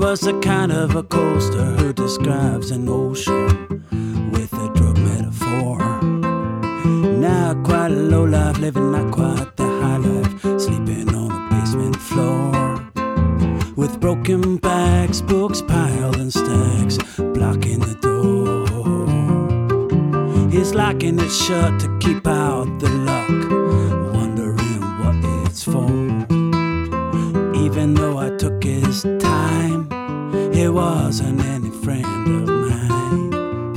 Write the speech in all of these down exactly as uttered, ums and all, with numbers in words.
was the kind of a coaster who describes an ocean with a drug metaphor. Not quite a low life, living not quite the high life, sleeping on the basement floor. With broken backs, books piled in stacks, blocking the door. He's locking it shut to keep out the luck, wondering what it's for. Even though I took his time, he wasn't any friend of mine.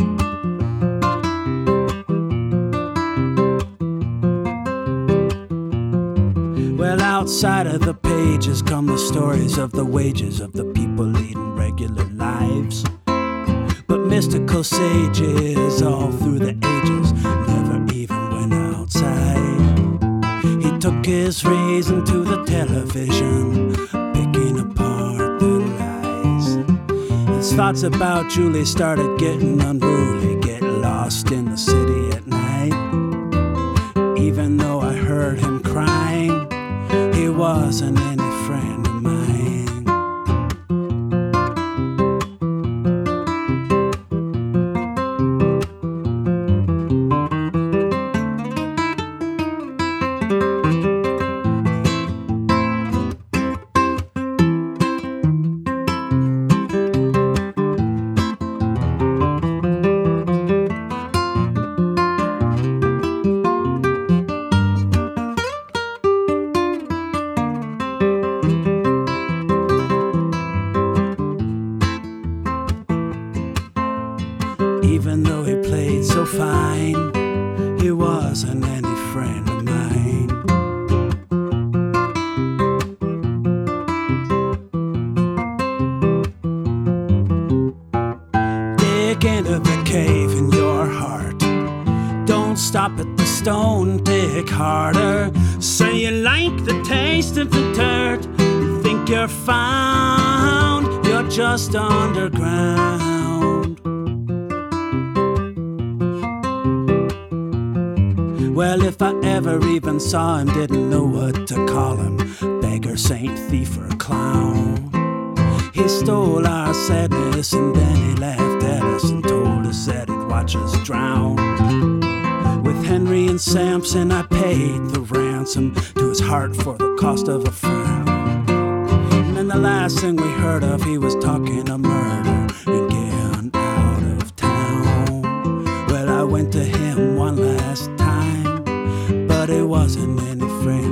Well, outside of the pages come the stories of the wages of the people leading regular lives. But mystical sages all through the ages never even went outside. He took his reason to the television, picking apart the lies. His thoughts about Julie started getting unruly, get lost in the city at night. Even though I heard him crying, he wasn't any friend of mine. Even though he played so fine, he wasn't any friend of mine. Dig into the cave in your heart. Don't stop at the stone, dig harder. Say you like the taste of the dirt. You think you're found, you're just underground. Well, if I ever even saw him, didn't know what to call him, beggar, saint, thief, or clown. He stole our sadness and then he laughed at us and told us that he'd watch us drown. With Henry and Samson, I paid the ransom to his heart for the cost of a frown. And then the last thing we heard of, he was talking of murder and getting out of town. Well, I went to him one last time, but it wasn't any friend